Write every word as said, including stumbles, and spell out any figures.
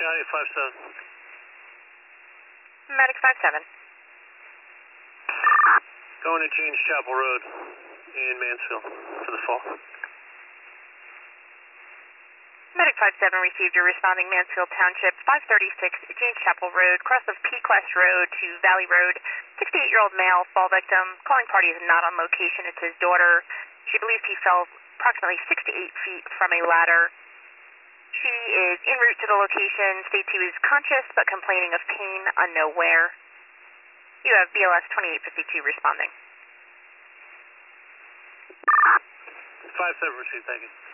Got it, five seven. Medic five seven. Going to James Chapel Road in Mansfield for the fall. Medic five seven received your responding Mansfield Township, five thirty-six James Chapel Road, cross of Pequest Road to Valley Road. sixty-eight-year-old male, fall victim. Calling party is not on location. It's his daughter. She believes he fell approximately six to eight feet from a ladder. She is en route to the location. States he was conscious but complaining of pain, unknown where. You have B L S twenty-eight fifty-two responding. five seven received, thank you.